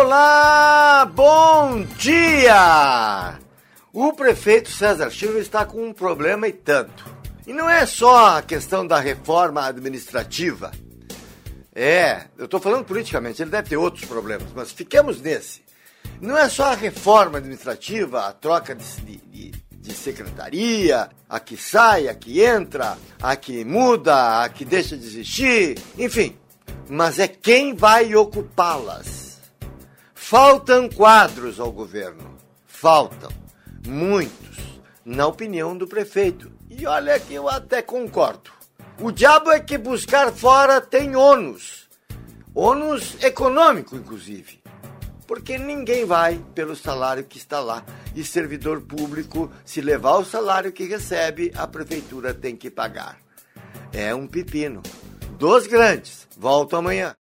Olá, bom dia! O prefeito César Silva está com um problema e tanto. E não é só a questão da reforma administrativa. Eu estou falando politicamente, ele deve ter outros problemas, mas fiquemos nesse. Não é só a reforma administrativa, a troca de secretaria, a que sai, a que entra, a que muda, a que deixa de existir, enfim. Mas é quem vai ocupá-las. Faltam quadros ao governo. Faltam. Muitos. Na opinião do prefeito. E olha que eu até concordo. O diabo é que buscar fora tem ônus. Ônus econômico, inclusive. Porque ninguém vai pelo salário que está lá. E servidor público, se levar o salário que recebe, a prefeitura tem que pagar. É um pepino. Dos grandes. Volto amanhã.